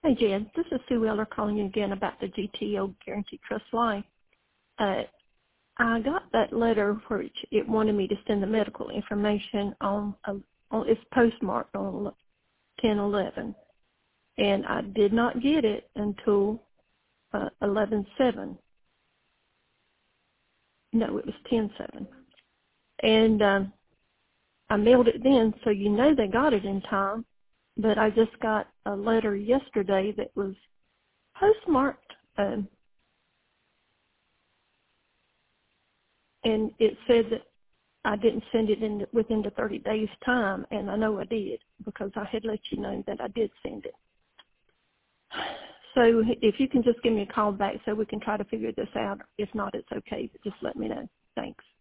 Hey, Jen, this is Sue Wheeler calling you again about the GTO Guaranteed Trust Life. I got that letter which it wanted me to send the medical information on it's postmarked on 10/11, and I did not get it until 11/7. No, it was 10/7, and I mailed it then, so you know they got it in time. But I just got a letter yesterday that was postmarked, and it said that I didn't send it within the 30 days time, and I know I did because I had let you know that I did send it. So if you can just give me a call back so we can try to figure this out. If not, it's okay, but just let me know. Thanks.